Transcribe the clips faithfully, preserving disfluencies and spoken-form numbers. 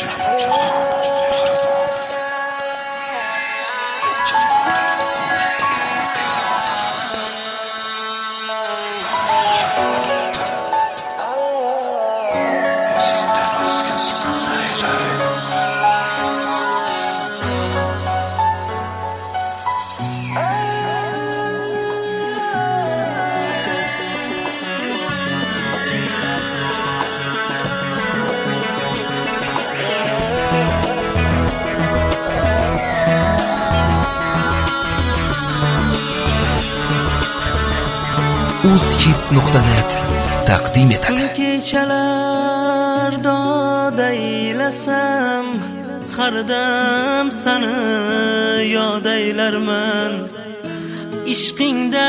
uzkids nuqta net taqdim etadi. Kechalarda deylasam, har dam seni yod eylarman. Ishqingda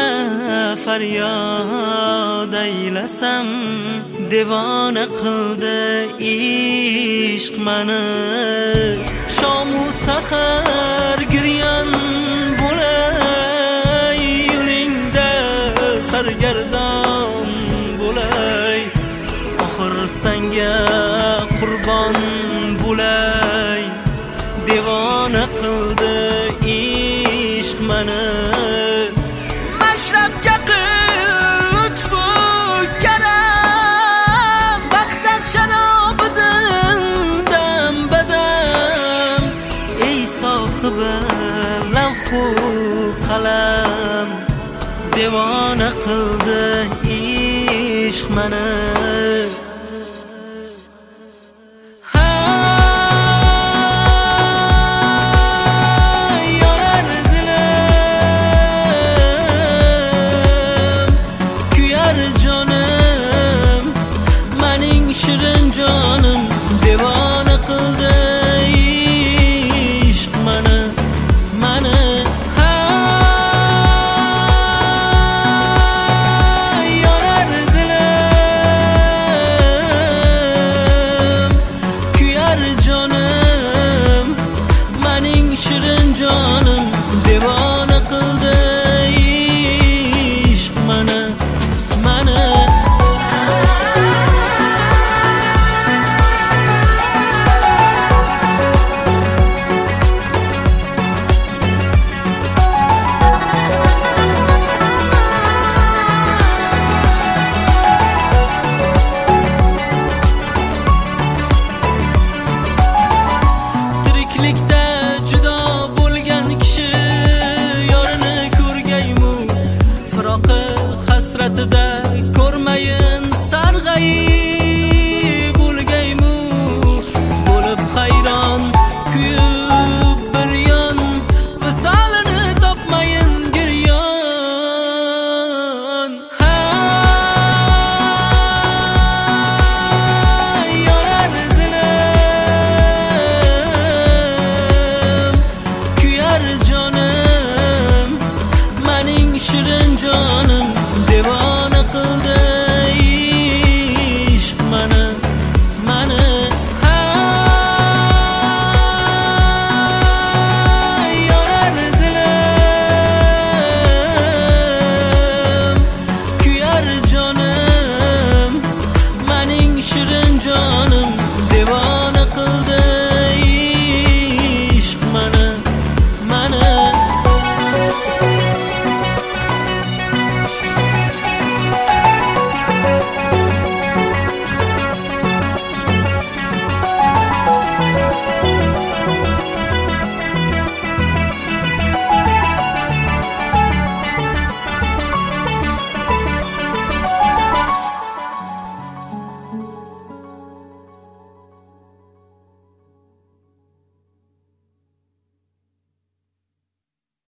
faryod eylasam, devona qildi ishq meni. Shomu sahar giryan bo'lay, yo'lingda sargardon bo'lay. Oxir senga qurbon bo'lay, devona qildi ishq meni. Mashrabga qil lutfu karam, vaqtat sharobidan dam badam. Ey sohibi lavhu qalam, devona qildi ishq meni. Shirin jonim devona qildi ishq meni, meni. Hay yonar dilim, kuyar jonim, mening shirin jonim devona qildi ishq meni, meni. Tiriklikda judo bo'lgan kishi yorini ko'rgaymu, firoqi hasratida